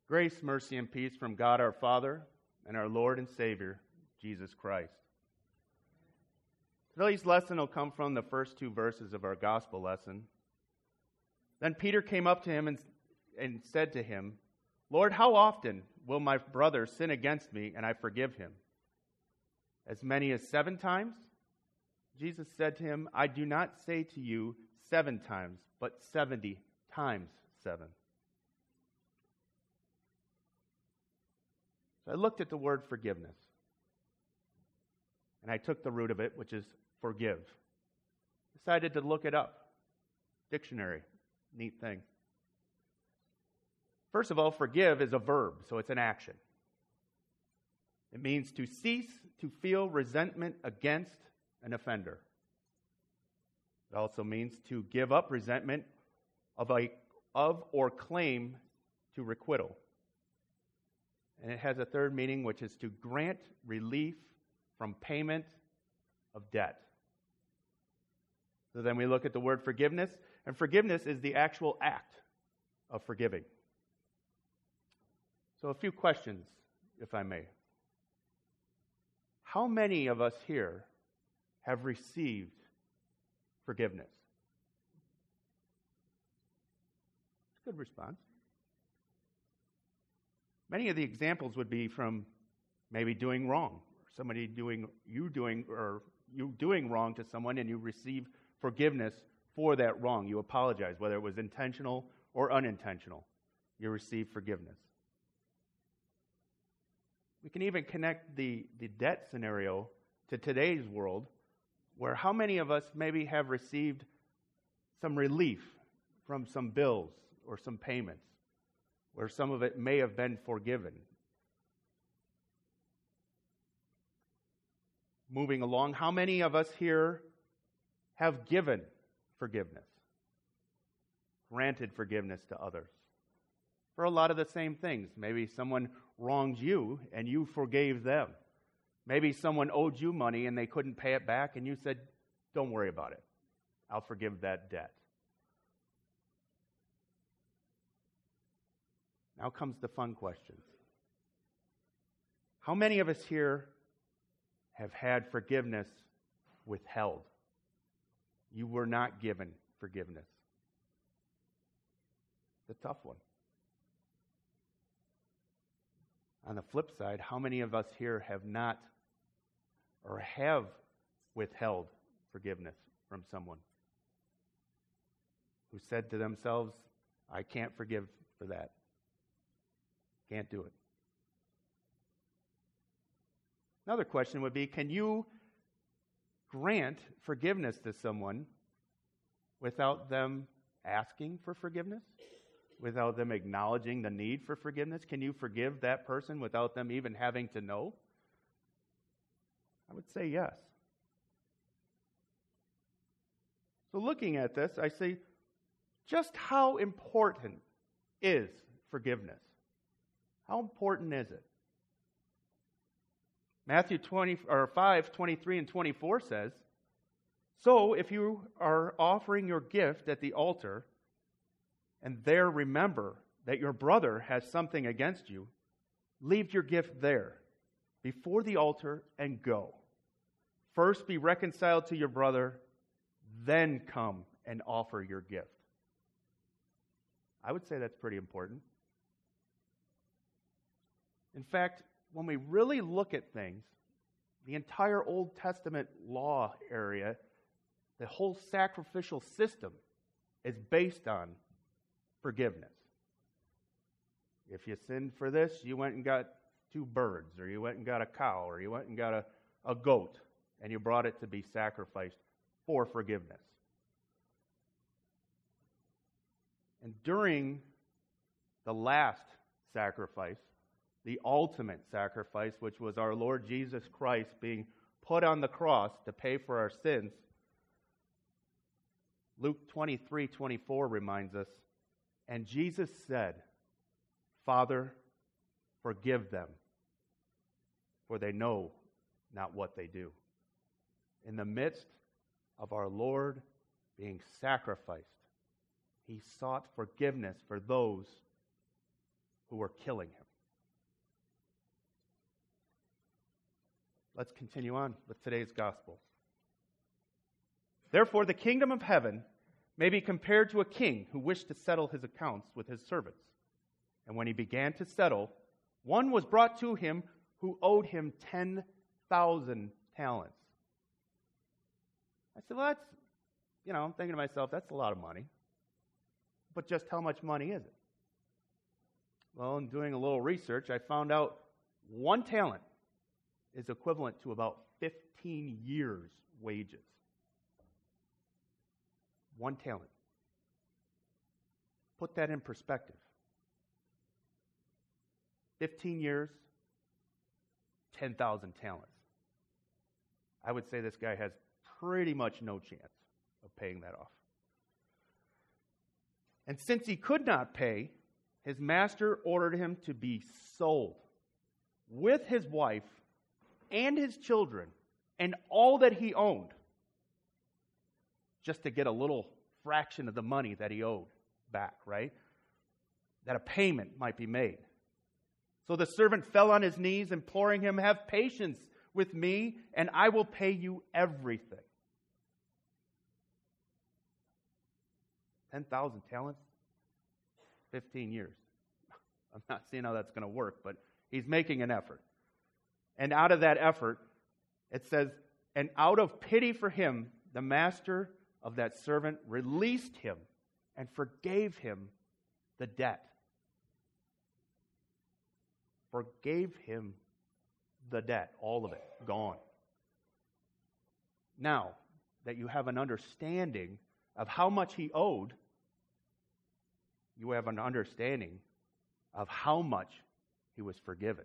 Grace, mercy, and peace from God our Father and our Lord and Savior, Jesus Christ. Today's lesson will come from the first two verses of our gospel lesson. Then Peter came up to him and said to him, "Lord, how often will my brother sin against me and I forgive him? As many as 7 times?" Jesus said to him, "I do not say to you 7 times, but 70 times 7. So I looked at the word forgiveness, and I took the root of it, which is forgive. Decided to look it up. Dictionary, neat thing. First of all, forgive is a verb, so it's an action. It means to cease to feel resentment against an offender. It also means to give up resentment of or claim to requital. And it has a third meaning, which is to grant relief from payment of debt. So then we look at the word forgiveness, and forgiveness is the actual act of forgiving. So a few questions, if I may. How many of us here have received forgiveness? Good response. Many of the examples would be from maybe doing wrong, or you doing wrong to someone, and you receive forgiveness for that wrong. You apologize, whether it was intentional or unintentional. You receive forgiveness. We can even connect the debt scenario to today's world, where how many of us maybe have received some relief from some bills or some payments, where some of it may have been forgiven. Moving along, how many of us here have given forgiveness, granted forgiveness to others for a lot of the same things? Maybe someone wronged you and you forgave them. Maybe someone owed you money and they couldn't pay it back and you said, "Don't worry about it. I'll forgive that debt." Now comes the fun questions. How many of us here have had forgiveness withheld? You were not given forgiveness. It's a tough one. On the flip side, how many of us here have not or have withheld forgiveness from someone who said to themselves, "I can't forgive for that. Can't do it." Another question would be, can you grant forgiveness to someone without them asking for forgiveness? Without them acknowledging the need for forgiveness? Can you forgive that person without them even having to know? I would say yes. So looking at this, I say, just how important is forgiveness? How important is it? Matthew 5:23 and 24 says, "So if you are offering your gift at the altar, and there remember that your brother has something against you, leave your gift there, before the altar, and go. First be reconciled to your brother, then come and offer your gift." I would say that's pretty important. In fact, when we really look at things, the entire Old Testament law area, the whole sacrificial system is based on forgiveness. If you sinned for this, you went and got 2 birds, or you went and got a cow, or you went and got a goat, and you brought it to be sacrificed for forgiveness. And during the last sacrifice, the ultimate sacrifice, which was our Lord Jesus Christ being put on the cross to pay for our sins, Luke 23:24 reminds us, "And Jesus said, 'Father, forgive them, for they know not what they do.'" In the midst of our Lord being sacrificed, He sought forgiveness for those who were killing him. Let's continue on with today's gospel. Therefore, the kingdom of heaven may be compared to a king who wished to settle his accounts with his servants. And when he began to settle, one was brought to him who owed him 10,000 talents. I said, well, that's, I'm thinking to myself, that's a lot of money. But just how much money is it? Well, in doing a little research, I found out 1 talent is equivalent to about 15 years' wages. 1 talent. Put that in perspective. 15 years, 10,000 talents. I would say this guy has pretty much no chance of paying that off. And since he could not pay, his master ordered him to be sold with his wife and his children and all that he owned, just to get a little fraction of the money that he owed back, right? That a payment might be made. So the servant fell on his knees, imploring him, "Have patience with me, and I will pay you everything." 10,000 talents, 15 years. I'm not seeing how that's going to work, but he's making an effort. And out of that effort, it says, and out of pity for him, the master of that servant released him and forgave him the debt. Forgave him the debt, all of it, gone. Now that you have an understanding of how much he owed, you have an understanding of how much he was forgiven.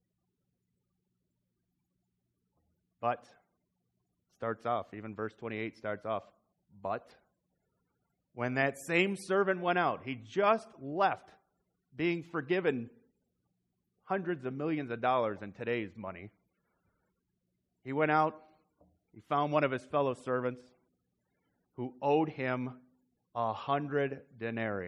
But, starts off, even verse 28 starts off, but when that same servant went out, he just left being forgiven hundreds of millions of dollars in today's money. He went out, he found one of his fellow servants who owed him 100 denarii.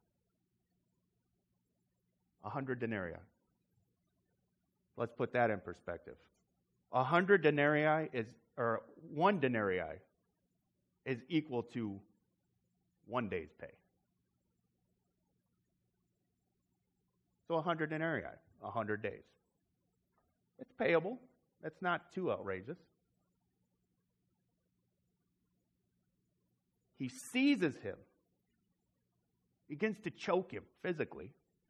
100 denarii. Let's put that in perspective. 100 denarii or 1 denarii is equal to 1 day's pay. So 100 denarii, 100 days. It's payable. That's not too outrageous. He seizes him, begins to choke him physically.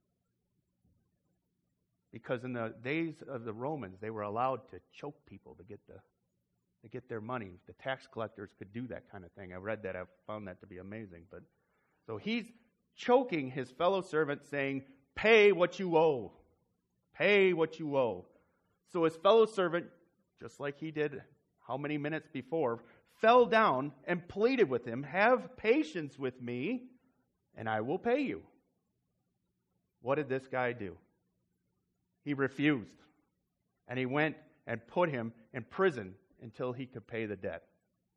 Because in the days of the Romans, they were allowed to choke people to get their money. The tax collectors could do that kind of thing. I read that. I found that to be amazing. But so he's choking his fellow servant, saying, "Pay what you owe. Pay what you owe." So his fellow servant, just like he did how many minutes before, fell down and pleaded with him, "Have patience with me, and I will pay you." What did this guy do? He refused. And he went and put him in prison until he could pay the debt.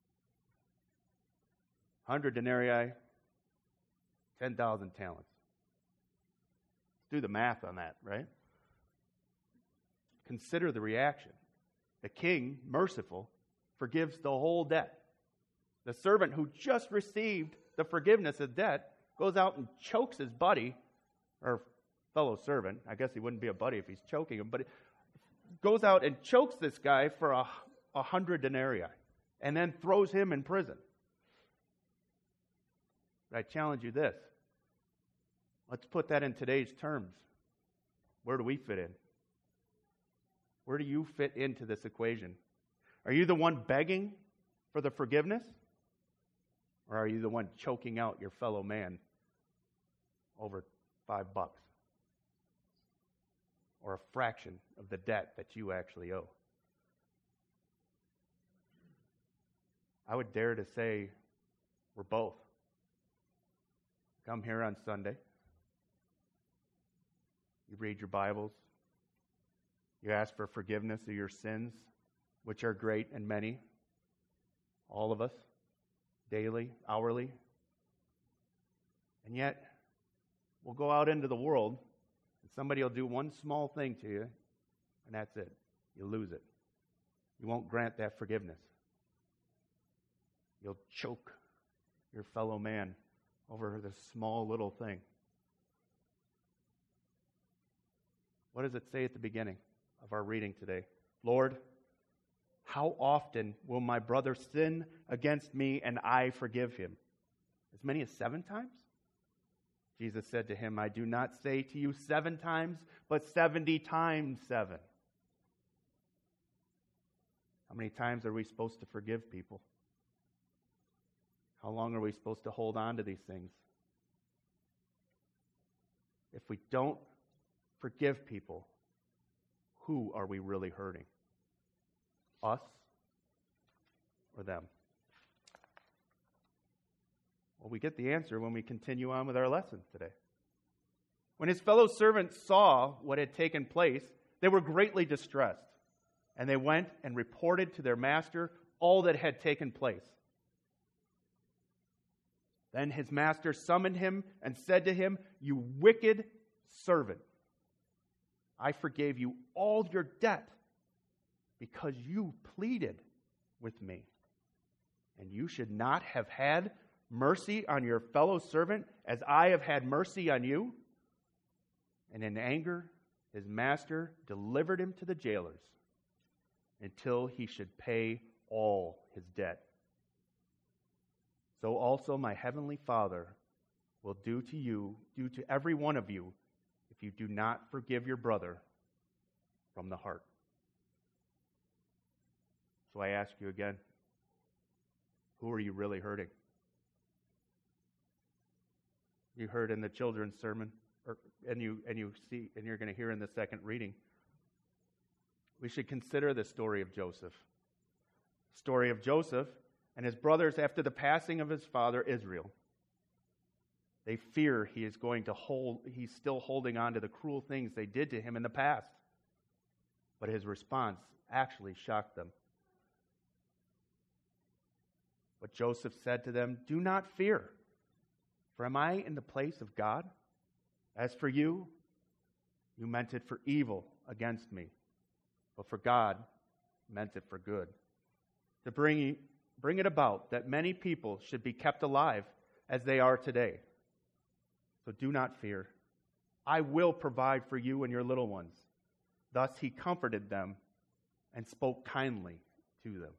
100 denarii, 10,000 talents. Let's do the math on that, right? Consider the reaction. The king, merciful, forgives the whole debt. The servant who just received the forgiveness of debt goes out and chokes his buddy, or fellow servant. I guess he wouldn't be a buddy if he's choking him, but goes out and chokes this guy for 100 denarii and then throws him in prison. But I challenge you this. Let's put that in today's terms. Where do we fit in? Where do you fit into this equation? Are you the one begging for the forgiveness? Or are you the one choking out your fellow man over $5? Or a fraction of the debt that you actually owe? I would dare to say we're both. Come here on Sunday. You read your Bibles. You ask for forgiveness of your sins, which are great and many. All of us, daily, hourly. And yet, we'll go out into the world And somebody will do one small thing to you, and that's it. You lose it. You won't grant that forgiveness. You'll choke your fellow man over this small little thing. What does it say at the beginning of our reading today? Lord, how often will my brother sin against me and I forgive him? As many as 7 times? Jesus said to him, I do not say to you 7 times, but 70 times 7. How many times are we supposed to forgive people? How long are we supposed to hold on to these things? If we don't forgive people, who are we really hurting? Us or them? Well, we get the answer when we continue on with our lesson today. When his fellow servants saw what had taken place, they were greatly distressed, and they went and reported to their master all that had taken place. Then his master summoned him and said to him, You wicked servant, I forgave you all your debt because you pleaded with me. And you should not have had mercy on your fellow servant as I have had mercy on you. And in anger, his master delivered him to the jailers until he should pay all his debt. So also my heavenly Father will do to every one of you, if you do not forgive your brother from the heart. So I ask you again, who are you really hurting? You heard in the children's sermon, and you're going to hear in the second reading. We should consider the story of Joseph. The story of Joseph and his brothers after the passing of his father Israel. They fear he's still holding on to the cruel things they did to him in the past. But his response actually shocked them. But Joseph said to them, Do not fear, for am I in the place of God? As for you, you meant it for evil against me, but for God meant it for good, to bring it about that many people should be kept alive as they are today. So do not fear. I will provide for you and your little ones. Thus he comforted them and spoke kindly to them.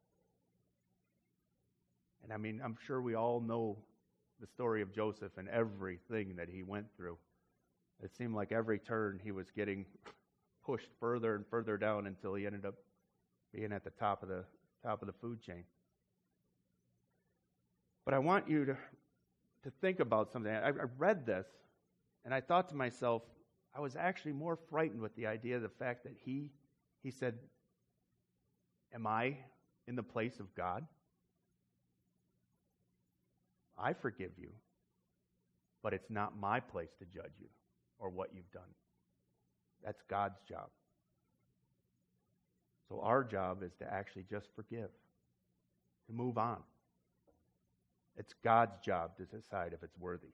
And I'm sure we all know the story of Joseph and everything that he went through. It seemed like every turn he was getting pushed further and further down until he ended up being at the top of the food chain. But I want you to think about something. I read this, and I thought to myself, I was actually more frightened with the idea of the fact that he said, am I in the place of God? I forgive you, but it's not my place to judge you or what you've done. That's God's job. So our job is to actually just forgive, to move on. It's God's job to decide if it's worthy.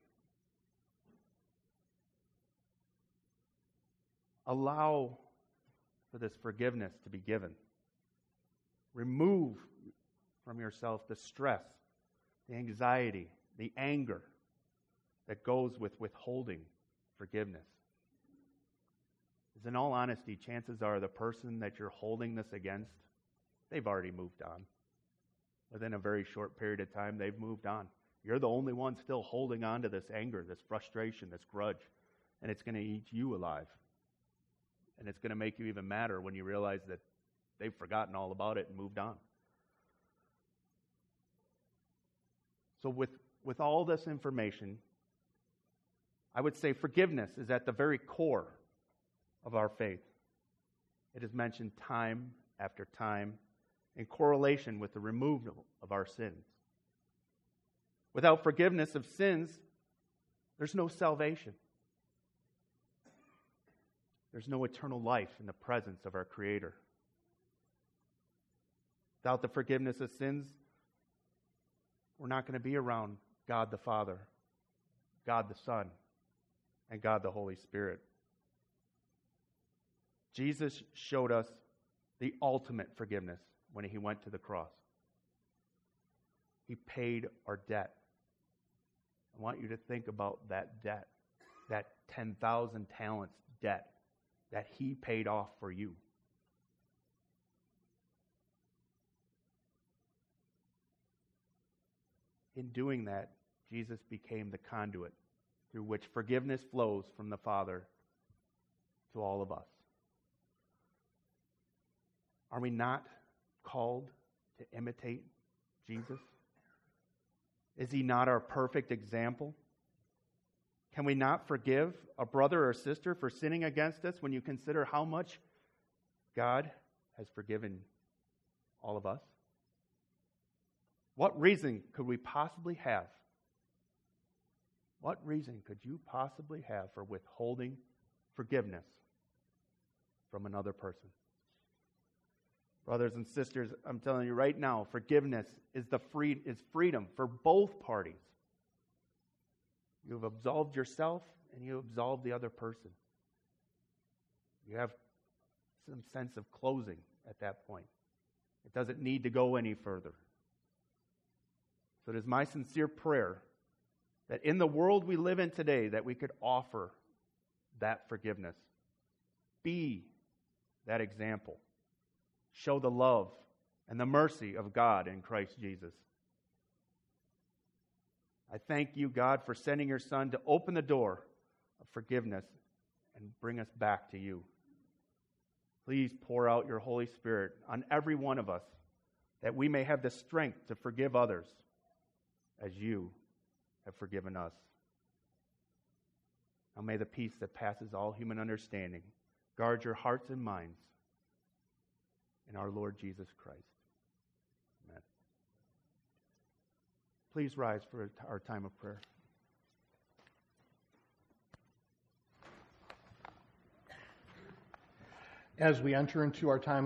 Allow for this forgiveness to be given. Remove from yourself the stress, the anxiety, the anger that goes with withholding forgiveness. Because in all honesty, chances are the person that you're holding this against, they've already moved on. Within a very short period of time, they've moved on. You're the only one still holding on to this anger, this frustration, this grudge, and it's going to eat you alive. And it's going to make you even madder when you realize that they've forgotten all about it and moved on. So with all this information, I would say forgiveness is at the very core of our faith. It is mentioned time after time in correlation with the removal of our sins. Without forgiveness of sins, there's no salvation. There's no eternal life in the presence of our Creator. Without the forgiveness of sins, we're not going to be around God the Father, God the Son, and God the Holy Spirit. Jesus showed us the ultimate forgiveness when he went to the cross. He paid our debt. I want you to think about that debt, that 10,000 talents debt that he paid off for you. In doing that, Jesus became the conduit through which forgiveness flows from the Father to all of us. Are we not called to imitate Jesus? Is he not our perfect example? Can we not forgive a brother or sister for sinning against us when you consider how much God has forgiven all of us? What reason could we possibly have? What reason could you possibly have for withholding forgiveness from another person? Brothers and sisters, I'm telling you right now, forgiveness is freedom for both parties. You've absolved yourself and you absolved the other person. You have some sense of closing at that point. It doesn't need to go any further. So it is my sincere prayer that in the world we live in today, that we could offer that forgiveness. Be that example. Show the love and the mercy of God in Christ Jesus. I thank you, God, for sending your Son to open the door of forgiveness and bring us back to you. Please pour out your Holy Spirit on every one of us, that we may have the strength to forgive others as you have forgiven us. Now may the peace that passes all human understanding guard your hearts and minds in our Lord Jesus Christ. Amen. Please rise for our time of prayer. As we enter into our time